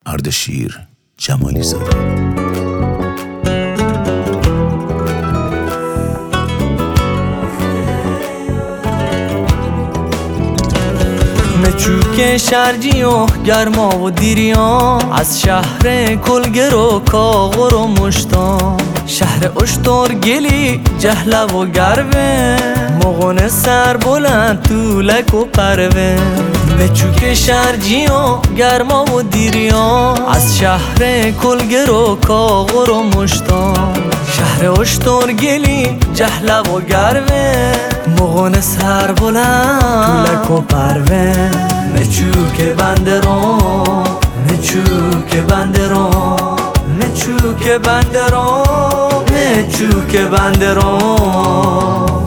اردشیر جمالی زاده. مچوک شرجی و گرما و دیریان، از شهر کلگر و کاغر و مشتان، شهر اشتر گلی جهله و گروه، مغن سر بلند طولک و پروه. مچوک شرجی و گرما و دیریان، از شهر کلگر و کاغر و مشتان، شهر اشتر گلی جهله و گروه، مغن سر بلند طولک و پروه. مچوک بندران، مچوک بندران، مچوک بندران، مچوک بندران.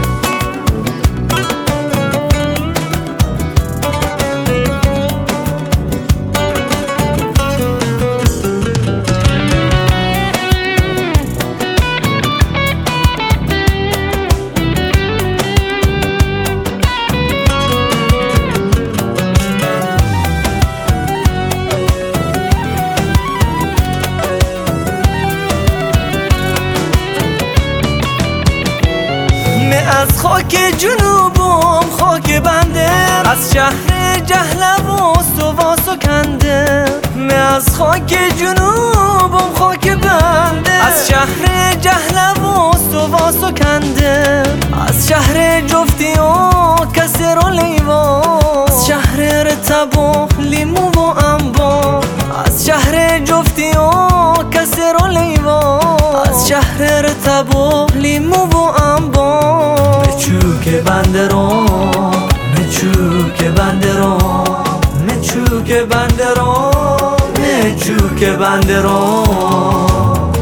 از خاک جنوبم خاک بنده، از شهر جهله و سواس و کنده. از خاک جنوبم خاک بنده، از شهر جهله و سواس و کنده. از شهر جفتی و کسر و لیوا، از شهر رتب و لیمو و انبار، از شهر جفتی و کسر و لیوا، از شهر رتب و لیمو و انبار. مچوک بندران، مچوک بندران، مچوک بندران، مچوک بندران.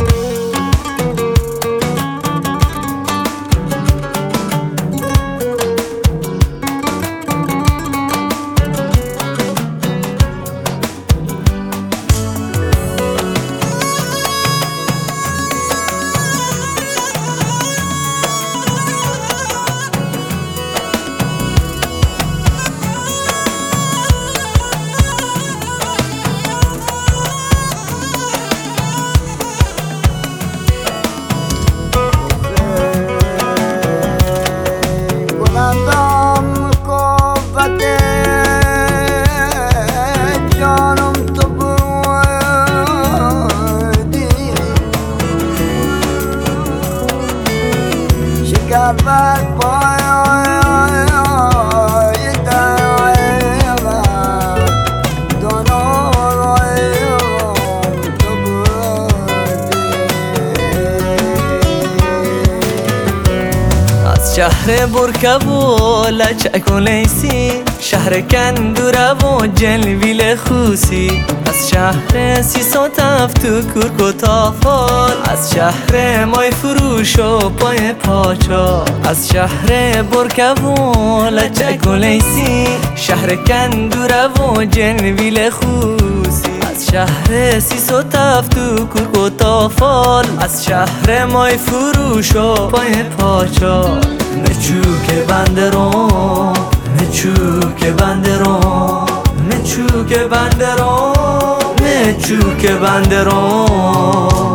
شهر برکب و لچک و لیسی، شهر کندوره و جلویل خوسی، از شهر سیسا تفت و کرک و تافال، از شهر مای فروش و پای پاچا، از شهر برکب و لچک و لیسی، شهر کندوره و جلویل خوسی، از شهر سیسا تفت و کرک و تافال، از شهر مای فروش و پای پاچا. مچوک بندران، مچوک بندران، مچوک بندران، مچوک بندران.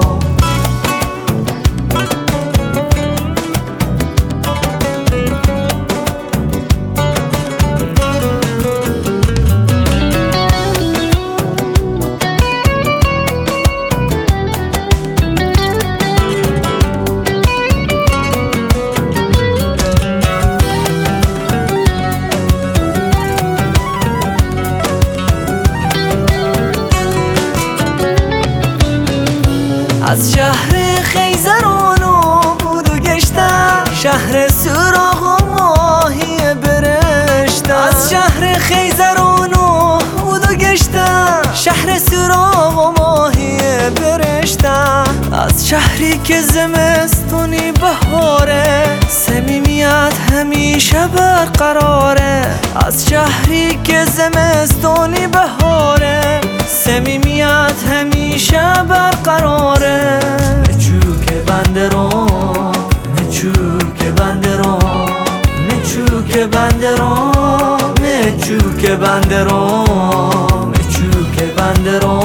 از شهر خیزران و بود و گشتم، شهر سراغ و ماهی برشتم، از شهر خیزران و بود و گشتم، شهر سراغ و ماهی برشتم. از شهری که زمستونی بهاره، صمیمیت همیشه برقراره، از شهری که زمستونی بهاره، صمیمیت همیشه برقراره. مچوک بندران، مچوک بندران، مچوک بندران، مچوک بندران، مچوک بندران.